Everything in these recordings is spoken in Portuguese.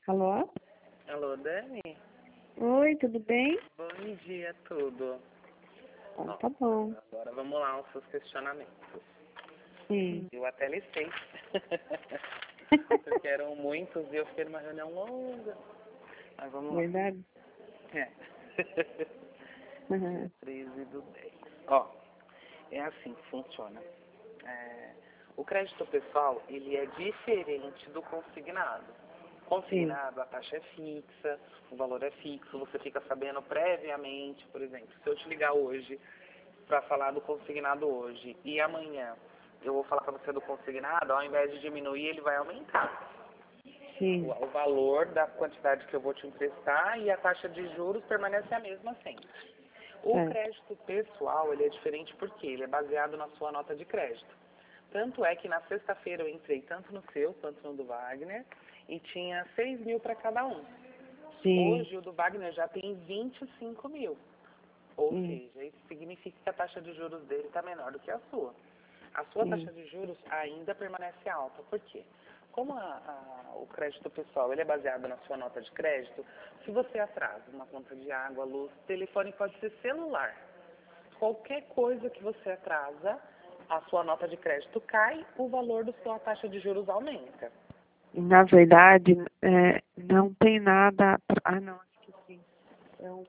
Alô? Alô, Dani? Oi, tudo bem? Bom dia, tudo. Então, tá bom. Agora vamos lá aos seus questionamentos. Sim. Eu até listei. Porque eram muitos e eu fiquei numa reunião longa. Mas vamos lá. Verdade? É. Uhum. 13/10. Ó, é assim que funciona. O crédito pessoal, ele é diferente do consignado. Sim. Consignado, a taxa é fixa, o valor é fixo, você fica sabendo previamente, por exemplo, se eu te ligar hoje para falar do consignado hoje e amanhã eu vou falar para você do consignado, ao invés de diminuir, ele vai aumentar. Sim. O valor da quantidade que eu vou te emprestar e a taxa de juros permanece a mesma sempre. O Certo. crédito pessoal, ele é diferente porque ele é baseado na sua nota de crédito. Tanto é que na sexta-feira eu entrei tanto no seu quanto no do Wagner e tinha 6 mil para cada um. Sim. Hoje o do Wagner já tem 25 mil. Ou Sim. seja, isso significa que a taxa de juros dele está menor do que a sua. A sua Sim. taxa de juros ainda permanece alta. Por quê? Como o crédito pessoal ele é baseado na sua nota de crédito, se você atrasa uma conta de água, luz, telefone, pode ser celular. Qualquer coisa que você atrasa, a sua nota de crédito cai, o valor da sua taxa de juros aumenta. Na verdade, não tem nada. Ah, não, esqueci. É um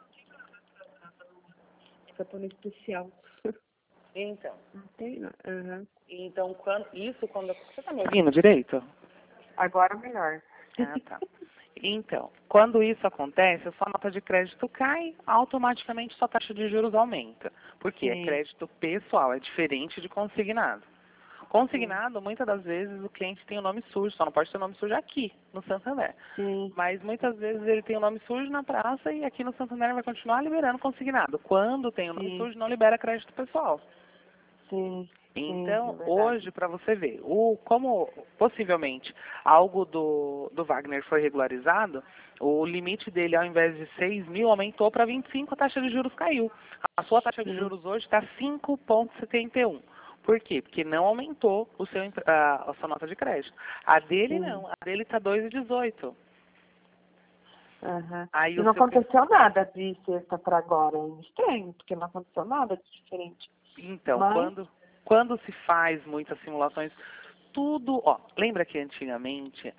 cartão especial. Então, Não tem, não. Uhum. quando você está me ouvindo direito? Agora melhor. Ah, tá. Então, quando isso acontece, a sua nota de crédito cai, automaticamente sua taxa de juros aumenta. Porque é Sim. crédito pessoal, é diferente de consignado. Consignado, muitas das vezes, o cliente tem o nome sujo, só não pode ter o nome sujo aqui, no Santander. Sim. Mas muitas vezes ele tem o nome sujo na praça e aqui no Santander vai continuar liberando consignado. Quando tem o nome Sim. sujo, não libera crédito pessoal. Sim. Sim, é Então, verdade. hoje, para você ver, como possivelmente algo do Wagner foi regularizado, o limite dele, ao invés de 6 mil, aumentou para 25, a taxa de juros caiu. A sua taxa de Sim. juros hoje está 5,71. Por quê? Porque não aumentou a sua nota de crédito. A dele Sim. não, a dele está 2,18. Aham. Aí E o não seu aconteceu nada de sexta para agora. É estranho, porque não aconteceu nada de diferente. Então, Mas, quando se faz muitas simulações, tudo, ó, lembra que antigamente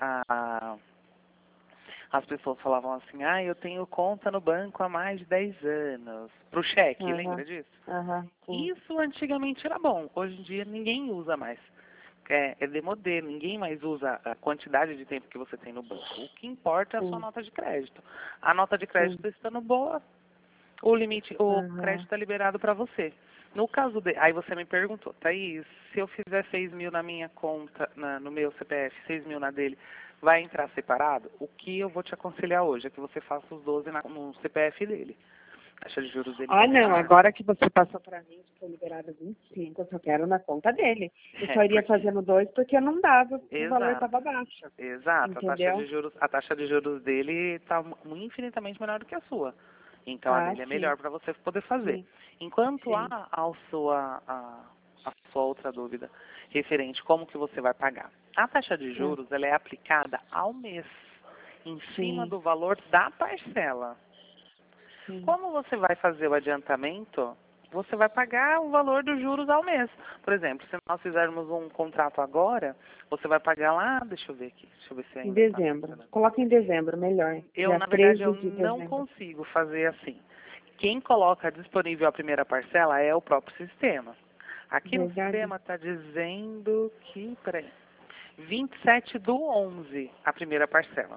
as pessoas falavam assim, eu tenho conta no banco há mais de 10 anos, pro cheque, lembra aham, disso? aham, sim, Isso antigamente era bom, hoje em dia ninguém usa mais. É demodê, ninguém mais usa a quantidade de tempo que você tem no banco. O que importa é a sua sim, nota de crédito. A nota de sim, crédito estando boa, o crédito aham, está liberado para você. No caso de, aí você me perguntou, Thaís, se eu fizer 6 mil na minha conta, no meu CPF, 6 mil na dele, vai entrar separado? O que eu vou te aconselhar hoje é que você faça os 12 no CPF dele. A taxa de juros dele Ah, vai ser não, menor. agora que você passou para mim, que foi liberado 25, eu só quero na conta dele. Eu só iria Porque, fazendo dois porque não dava, o valor exato, estava baixo, exato. entendeu? A taxa de juros dele está infinitamente menor do que a sua. Então a Ah, dele é sim, melhor para você poder fazer. sim, Enquanto sim, a sua outra dúvida referente como que você vai pagar. A taxa de ah, juros ela é aplicada ao mês, em cima sim, do valor da parcela. sim. Como você vai fazer o adiantamento, você vai pagar o valor dos juros ao mês. Por exemplo, se nós fizermos um contrato agora, você vai pagar lá, deixa eu ver aqui, deixa eu ver se Em ainda está dezembro. funcionando. Coloca em dezembro, melhor. Eu, Dia na verdade, eu 13 de não dezembro. consigo fazer assim. Quem coloca disponível a primeira parcela é o próprio sistema. Aqui no Verdade? sistema está dizendo que, peraí, 27/11 a primeira parcela.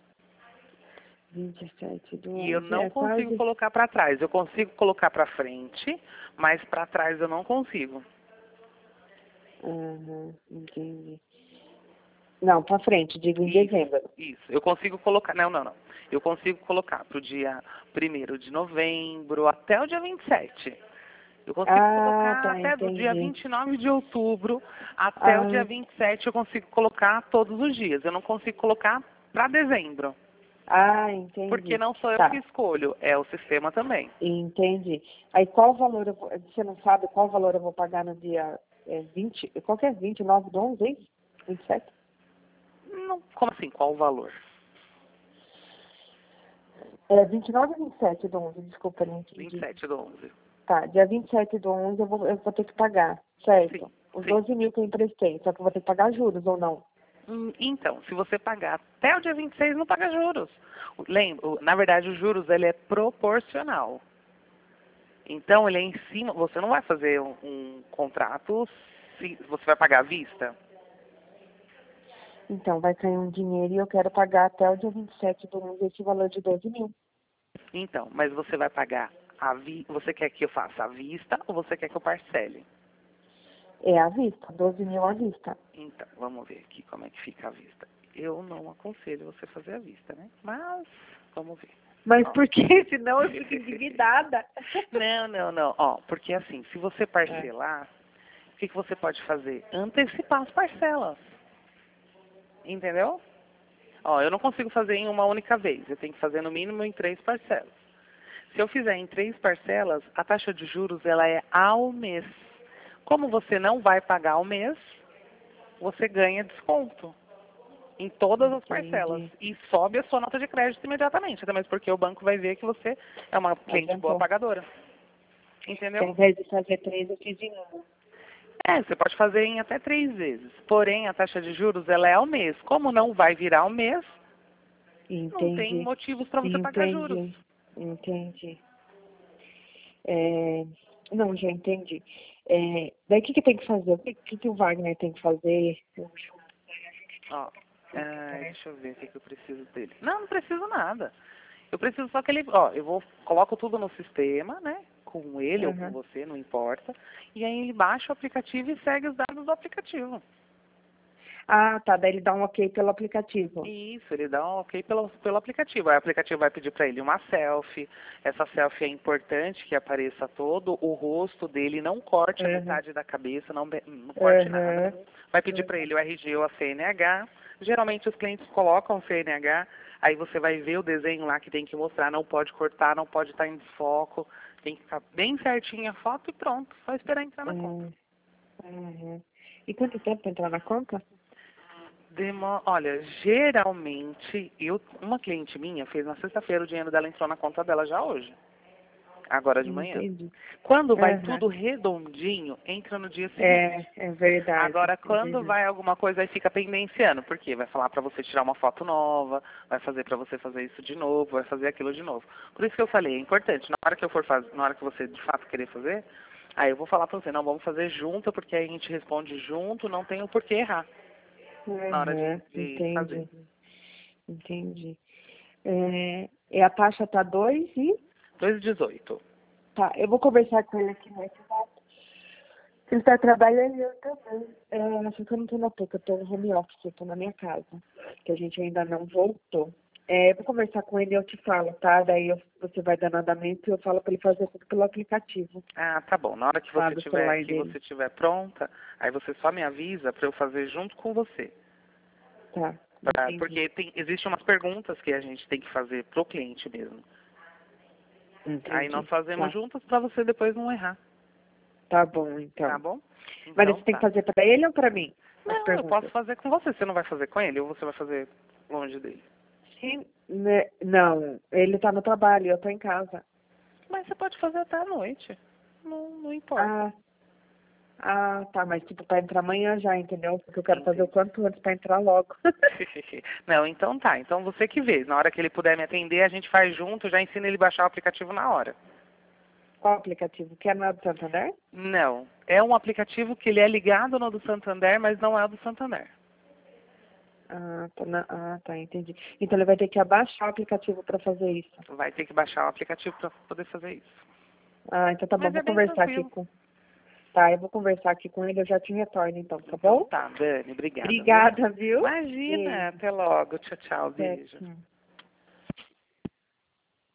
27 do E eu 11. não É consigo quase. colocar para trás. Eu consigo colocar para frente, mas para trás eu não consigo. Aham, entendi. Não, pra frente, digo em Isso, dezembro. isso. Eu consigo colocar. Não, não, não. Eu consigo colocar para o dia 1º de novembro até o dia 27. Eu consigo Ah, colocar tá, até do dia entendi. 29 de outubro até o dia Ah, 27 eu consigo colocar todos os dias. Eu não consigo colocar para dezembro, porque entendi. não sou eu que Tá, escolho, é o sistema também. entendi. Aí qual valor eu vou. Você não sabe qual valor eu vou pagar no dia 20? Qual que é 29 do 11, hein? 27? Não, como assim? Qual o valor? É 29 ou 27 do 11, desculpa, não entendi. 27 do 11. Tá, dia 27 do 11 eu vou ter que pagar, certo? Sim, Os sim. 12 mil que eu emprestei, só que eu vou ter que pagar juros ou não? Então, se você pagar até o dia 26, não paga juros. Lembra, na verdade, os juros ele é proporcional. Então, ele é em cima, você não vai fazer um contrato se você vai pagar à vista. Então, vai cair um dinheiro e eu quero pagar até o dia 27 do 11 esse valor de 12 mil. Então, mas você vai pagar você quer que eu faça à vista ou você quer que eu parcele? É à vista, 12 mil à vista. Então, vamos ver aqui como é que fica à vista. Eu não aconselho você fazer à vista, né? Mas, vamos ver. Mas Ó. por quê? Senão eu fico endividada. Não. Ó, porque assim, se você parcelar, o que você pode fazer? Antecipar as parcelas. Entendeu? Ó, eu não consigo fazer em uma única vez. Eu tenho que fazer no mínimo em 3 parcelas. Se eu fizer em 3 parcelas, a taxa de juros ela é ao mês. Como você não vai pagar ao mês, você ganha desconto em todas as parcelas. Entendi. E sobe a sua nota de crédito imediatamente. Até mesmo porque o banco vai ver que você é uma cliente boa Adiantou. pagadora. Então, Entendeu? ao invés de fazer 3, eu fiz em 1. Você pode fazer em até 3 vezes. Porém, a taxa de juros ela é ao mês. Como não vai virar ao mês, não tem Entendi. motivos para você pagar juros. Entendi. Não, já entendi. Daí o que tem que fazer? O que o Wagner tem que fazer? Ó, deixa eu ver o que eu preciso dele. Não preciso nada. Eu preciso só que ele, coloco tudo no sistema, né? Com ele ou com Uhum. você, não importa. E aí ele baixa o aplicativo e segue os dados do aplicativo. Ah, tá. Daí ele dá um ok pelo aplicativo. Isso, ele dá um ok pelo aplicativo. Aí o aplicativo vai pedir para ele uma selfie. Essa selfie é importante que apareça todo o rosto dele, não corte a Uhum. metade da cabeça, não corte nada. Uhum. Vai pedir para ele o RG ou a CNH. Geralmente os clientes colocam o CNH, aí você vai ver o desenho lá que tem que mostrar, não pode cortar, não pode estar em desfoco, tem que ficar bem certinha a foto e pronto, só esperar entrar na conta. Uhum. E quanto tempo pra entrar na conta? Olha, geralmente, uma cliente minha fez na sexta-feira, o dinheiro dela entrou na conta dela já hoje, agora de manhã. Entendi. Quando vai Uhum. tudo redondinho, entra no dia seguinte. É verdade. Agora, É quando verdade. vai alguma coisa, aí fica pendenciando, porque vai falar para você tirar uma foto nova, vai fazer para você fazer isso de novo, vai fazer aquilo de novo. Por isso que eu falei, é importante, na hora que eu for fazer, na hora que você de fato querer fazer, aí eu vou falar para você, não, vamos fazer junto, porque aí a gente responde junto, não tem o porquê errar na hora de fazer. Entendi. A taxa tá 2 e... 2,18. Tá, eu vou conversar com ele aqui no WhatsApp. Ele tá trabalhando e eu também. Só que eu não tô na PUC, eu tô no home office, eu tô na minha casa. Que a gente ainda não voltou. Eu vou conversar com ele e eu te falo, tá? Daí você vai dando andamento e eu falo pra ele fazer tudo pelo aplicativo. Ah, tá bom. Na hora que Tá, você do tiver, celular que dele. você tiver pronta, aí você só me avisa para eu fazer junto com você. Tá, entendi. Porque existem umas perguntas que a gente tem que fazer pro cliente mesmo. Aí nós Entendi. fazemos Tá. juntos para você depois não errar. Tá bom, Tá então. bom? Mas Então você tem que tá. fazer pra ele ou pra mim? As Não, eu posso perguntas. fazer com você. Você não vai fazer com ele ou você vai fazer longe dele? Sim, né? Não, ele tá no trabalho, eu tô em casa. Mas você pode fazer até à noite. Não importa. Tá, mas tipo, pra entrar amanhã já, entendeu? Porque eu quero fazer o Entendi. quanto antes pra entrar logo. Não, então tá. Então você que vê. Na hora que ele puder me atender, a gente faz junto, já ensina ele a baixar o aplicativo na hora. Qual aplicativo? Quer no do Santander? Não. É um aplicativo que ele é ligado no do Santander, mas não é o do Santander. Tá, entendi. Então ele vai ter que abaixar o aplicativo pra fazer isso. Vai ter que baixar o aplicativo para poder fazer isso. Então tá bom, Mas é vou bem conversar aqui tranquilo. com... Tá, eu vou conversar aqui com ele, eu já te retorno então, tá Então bom? tá, Dani. Obrigada, viu? Obrigada, viu? Imagina. Beijo. Até logo. Tchau, tchau. Até, Beijo. tchau.